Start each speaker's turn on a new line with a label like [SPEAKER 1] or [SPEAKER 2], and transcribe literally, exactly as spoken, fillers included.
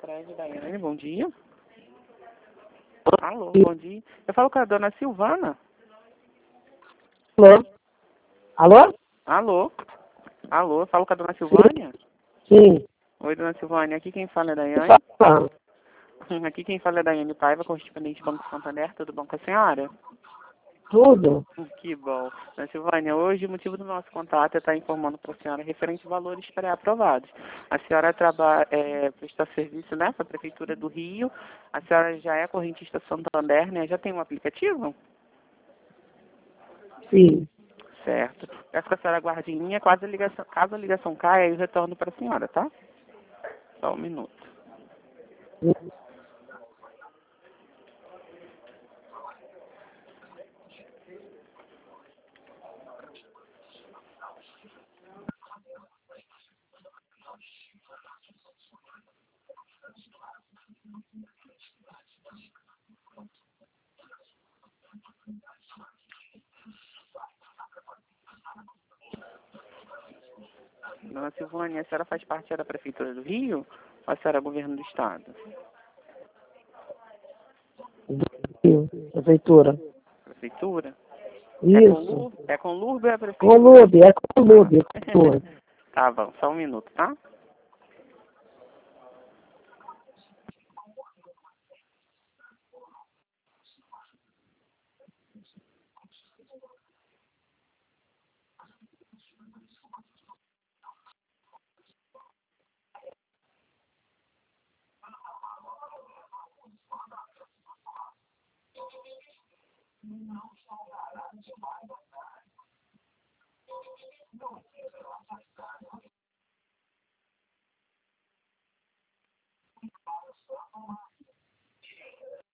[SPEAKER 1] prédio, Daiane, bom dia. Alô, bom dia. Eu falo com a dona Silvana.
[SPEAKER 2] Alô? Alô?
[SPEAKER 1] Alô? Alô, eu falo com a dona Silvânia?
[SPEAKER 2] Sim.
[SPEAKER 1] Oi, dona Silvânia, aqui quem fala é Daiane.
[SPEAKER 2] Fala.
[SPEAKER 1] Aqui quem fala é Daiane Paiva, correspondente Banco Santander, tudo bom com a senhora?
[SPEAKER 2] Tudo?
[SPEAKER 1] Que bom. Dona Silvânia, hoje o motivo do nosso contato é estar informando para a senhora referente a valores pré-aprovados. A senhora trabalha, é, presta serviço, né, para a Prefeitura do Rio. A senhora já é correntista Santander, né? Já tem um aplicativo?
[SPEAKER 2] Sim.
[SPEAKER 1] Certo. Peço que a senhora aguarde em linha, caso a ligação, caso a ligação caia, eu retorno para a senhora, tá? Só um minuto. Dona Silvânia, a senhora faz parte da Prefeitura do Rio ou a senhora é governo do Estado?
[SPEAKER 2] Sim. Prefeitura.
[SPEAKER 1] Prefeitura? É com
[SPEAKER 2] Isso.
[SPEAKER 1] Lourdes? É com Lourdes ou é a
[SPEAKER 2] Com
[SPEAKER 1] Prefeitura?
[SPEAKER 2] Lube, é com Lube. É com Lube.
[SPEAKER 1] Tá bom, só um minuto, tá?